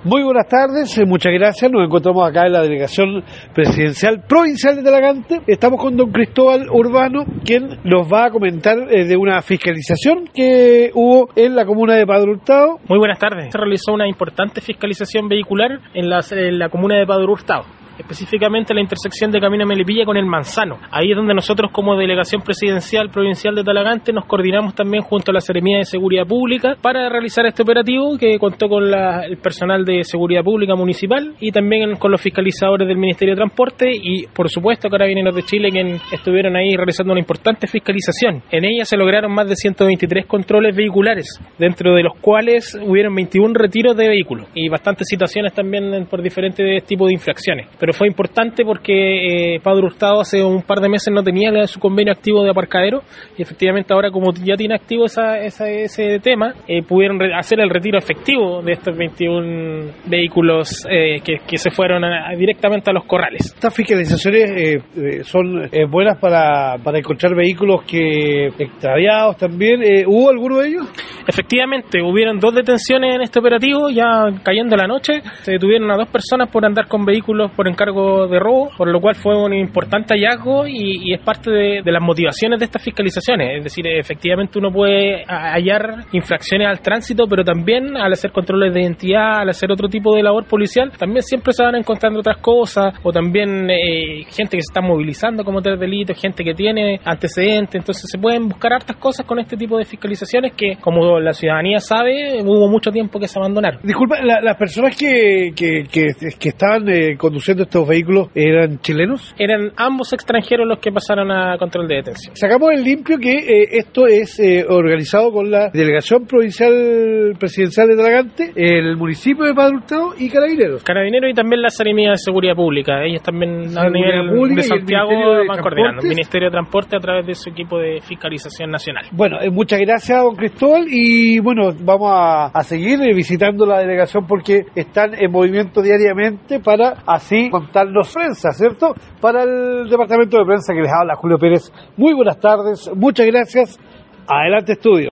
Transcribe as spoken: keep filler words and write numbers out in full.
Muy buenas tardes, eh, muchas gracias. Nos encontramos acá en la Delegación Presidencial Provincial de Talagante. Estamos con don Cristóbal Urbano, quien nos va a comentar eh, de una fiscalización que hubo en la comuna de Padre Hurtado. Muy buenas tardes. Se realizó una importante fiscalización vehicular en la, en la comuna de Padre Hurtado, específicamente la intersección de Camino Melipilla con el Manzano. Ahí es donde nosotros, como Delegación Presidencial Provincial de Talagante, nos coordinamos también junto a la Seremía de Seguridad Pública para realizar este operativo, que contó con la, el personal de Seguridad Pública Municipal y también con los fiscalizadores del Ministerio de Transporte y, por supuesto, Carabineros de Chile, quienes estuvieron ahí realizando una importante fiscalización. En ella se lograron más de ciento veintitrés controles vehiculares, dentro de los cuales hubieron veintiún retiros de vehículos y bastantes citaciones también por diferentes tipos de infracciones. Pero fue importante porque eh, Padre Hurtado hace un par de meses no tenía su convenio activo de aparcadero y efectivamente ahora, como ya tiene activo esa, esa, ese tema, eh, pudieron re- hacer el retiro efectivo de estos veintiún vehículos eh, que, que se fueron a, a, directamente a los corrales. Estas fiscalizaciones eh, eh, son eh, buenas para, para encontrar vehículos que extraviados también. Eh, ¿Hubo alguno de ellos? Efectivamente, hubieron dos detenciones en este operativo, ya cayendo la noche. Se detuvieron a dos personas por andar con vehículos por encargo de robo, por lo cual fue un importante hallazgo y, y es parte de, de las motivaciones de estas fiscalizaciones. Es decir, efectivamente uno puede hallar infracciones al tránsito, pero también al hacer controles de identidad, al hacer otro tipo de labor policial, también siempre se van encontrando otras cosas, o también eh, gente que se está movilizando como tal delito, gente que tiene antecedentes. Entonces se pueden buscar hartas cosas con este tipo de fiscalizaciones que, como la ciudadanía sabe, hubo mucho tiempo que se abandonaron. Disculpa, la, las personas que, que, que, que estaban eh, conduciendo estos vehículos, ¿eran chilenos? Eran ambos extranjeros los que pasaron a control de detención. Sacamos el limpio que eh, esto es eh, organizado con la Delegación Provincial Presidencial de Talagante, el municipio de Padre Hurtado y Carabineros. Carabineros y también la Seremía de Seguridad Pública. Ellos también a nivel de Santiago van coordinando. El Ministerio de Transporte a través de su equipo de fiscalización nacional. Bueno, eh, muchas gracias, don Cristóbal, y bueno, vamos a, a seguir eh, visitando la delegación porque están en movimiento diariamente para así contarnos prensa, ¿cierto? Para el departamento de prensa que les habla Julio Pérez. Muy buenas tardes, muchas gracias. Adelante, estudio.